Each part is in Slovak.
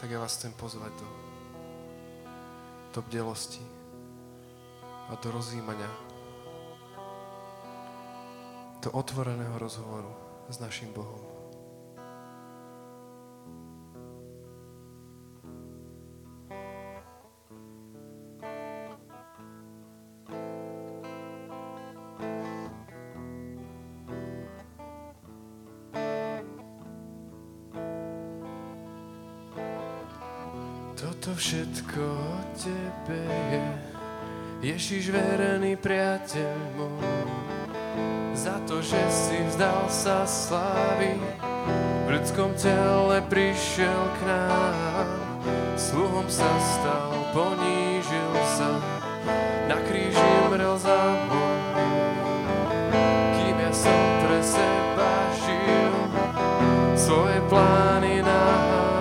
tak ja vás chcem pozvať do bdelosti a do rozjímania, do otvoreného rozhovoru s našim Bohom. Toto všetko o tebe je, Ježiš verný priateľ môj, za to, že si vzdal sa slávy, v ľudskom tele prišiel k nám, sluhom sa stal, ponížil sa, na kríži umrel za môj, kým ja som pre seba žil, svoje plány naháňal.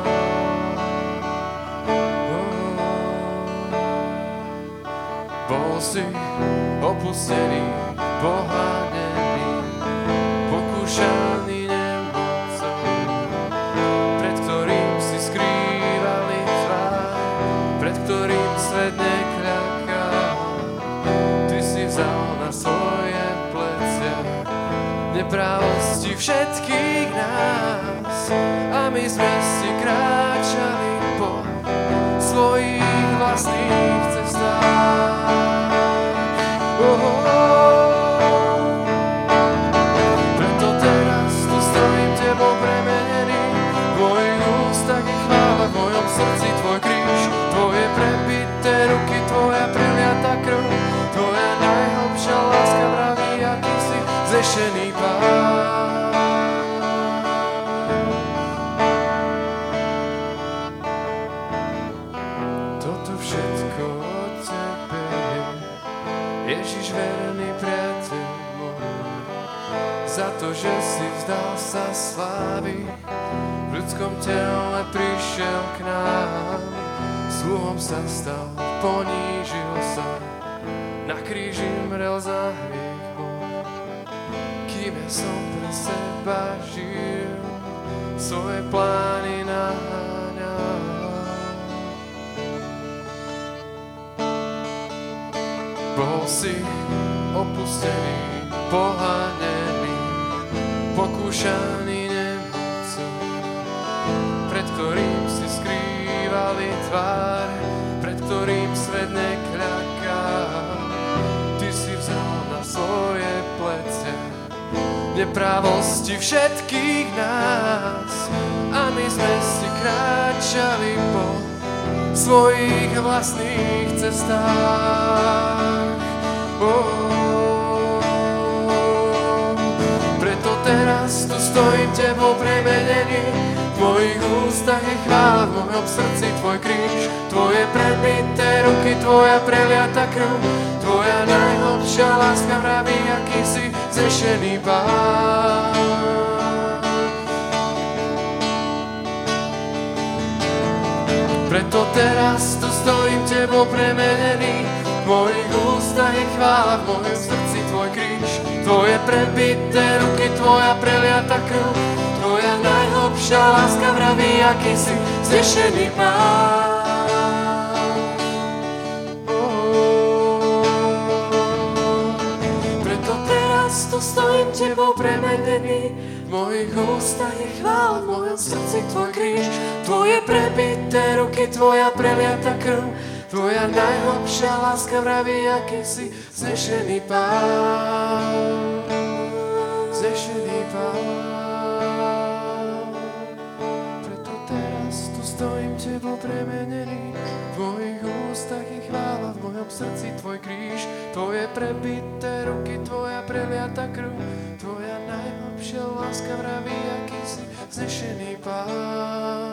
Bol si opustený, pohánený, pokúšaný nemocou, pred ktorým si skrývali tvár, pred ktorým svet nekľakal. Ty si vzal na svoje plecia neprávosti všetkých nás a my sme si kráčali po svojich vlastných cestách. Preto teraz tu stojím tebou premenený, v mojich ústach je chvála, v mojom srdci tvoj kríž, tvoje prebité ruky, tvoja preliatá krv, tvoja najhlbšia láska vraví, aký si zešený Pán. Toto všetko o tebe je, Ježiš verný priateľ môj, za to, že si vzdal sa slávy, v ľudskom tele prišiel k nám, sluhom sa stal, ponížil sa, na kríži mrel za hriech môj, kým ja som pre seba žil, svoje plány naháňal. Bol si opustený, pohánený, pokúšaný nemocou, pred ktorým si skrývali tvár, pred ktorým svet nekľakal. Ty si vzal na svoje plecia neprávosti všetkých nás a my sme si kráčali po svojich vlastných cestách. Preto teraz tu stojím tebou premenený, v mojich ústach je chvála, v mojom srdci tvoj kríž, tvoje prebité ruky, tvoja preliatá krv, tvoja najhlbšia láska vraví, aký si zešený Pán. Preto teraz tu stojím tebou premenený, v mojich ústach je chvála, v mojom srdci tvoj kríž, tvoje prebité ruky, tvoja preliatá krv, tvoja najhlbšia láska vraví, aký si zešený Pán. Preto teraz tu stojím tebou premenený, v mojich ústach je chvála, v mojom srdci tvoj kríž, tvoje prebité ruky, tvoja preliatá krv, tvoja najhlbšia láska vraví, aký si znešený Pán. Znešený Pán. Preto teraz tu stojím tebou premenený, v mojich ústach je chvála, v mojom srdci tvoj kríž, tvoje prebité ruky, tvoja preliatá krv, tvoja najhlbšia láska vraví, aký si znešený Pán.